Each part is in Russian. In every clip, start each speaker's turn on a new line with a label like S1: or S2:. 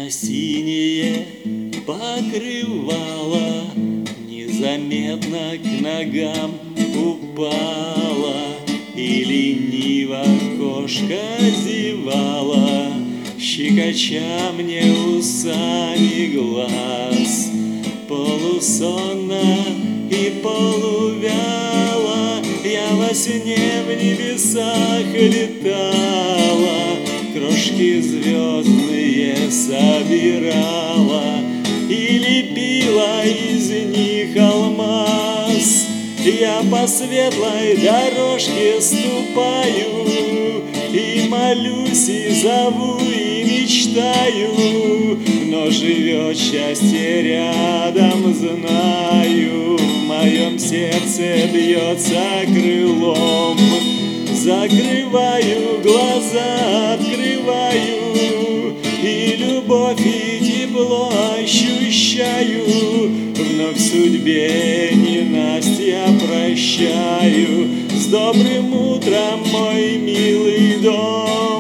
S1: На синее покрывало незаметно к ногам упала, и лениво кошка зевала, щекоча мне усами глаз. Полусонно и полувяло я во сне в небесах летала, крошки звездные собирала и лепила из них алмаз. Я по светлой дорожке ступаю и молюсь, и зову, и мечтаю, но живет счастье рядом, знаю. В моем сердце бьется крылом. Закрываю глаза, открываю, и любовь, и тепло ощущаю. Вновь судьбе ненастья прощаю. С добрым утром, мой милый дом.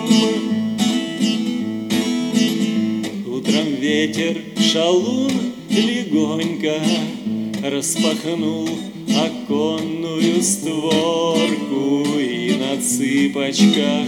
S1: Утром ветер шалун легонько распахнул оконную створку, и на цыпочках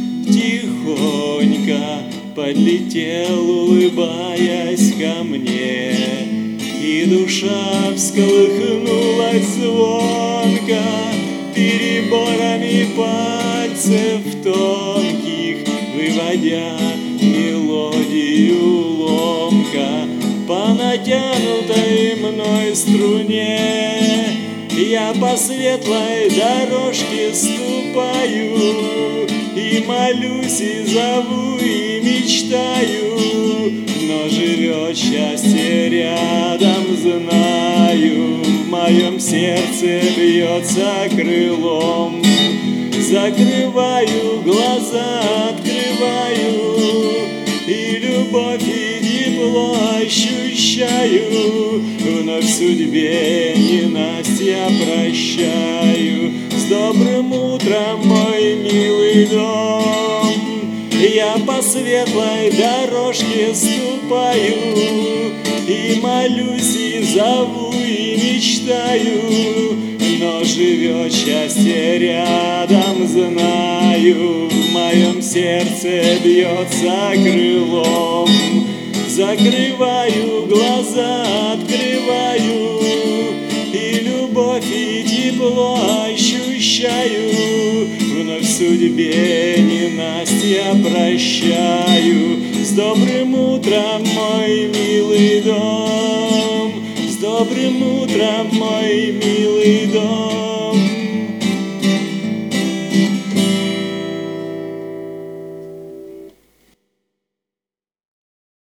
S1: тихонько подлетел, улыбаясь ко мне, и душа всколыхнулась звонко переборами пальцев тонких, выводя мелодию ломко по натянутой мной струне. Я по светлой дорожке ступаю и молюсь, и зову, и мечтаю, но живет счастье рядом, знаю. В моем сердце бьется крылом. Закрываю глаза, открываю, и любовь, и тепло ощущаю. Вновь судьбе ненастья прощаю. С добрым утром, мой милый дом. Я по светлой дорожке ступаю и молюсь, и зову, и мечтаю, но живет счастье рядом, знаю. В моем сердце бьется крылом. Закрываю глаза, открываю, и любовь, и тепло ощущаю. Вновь судьбе ненастья прощаю. С добрым утром, мой милый дом. С добрым утром, мой милый дом.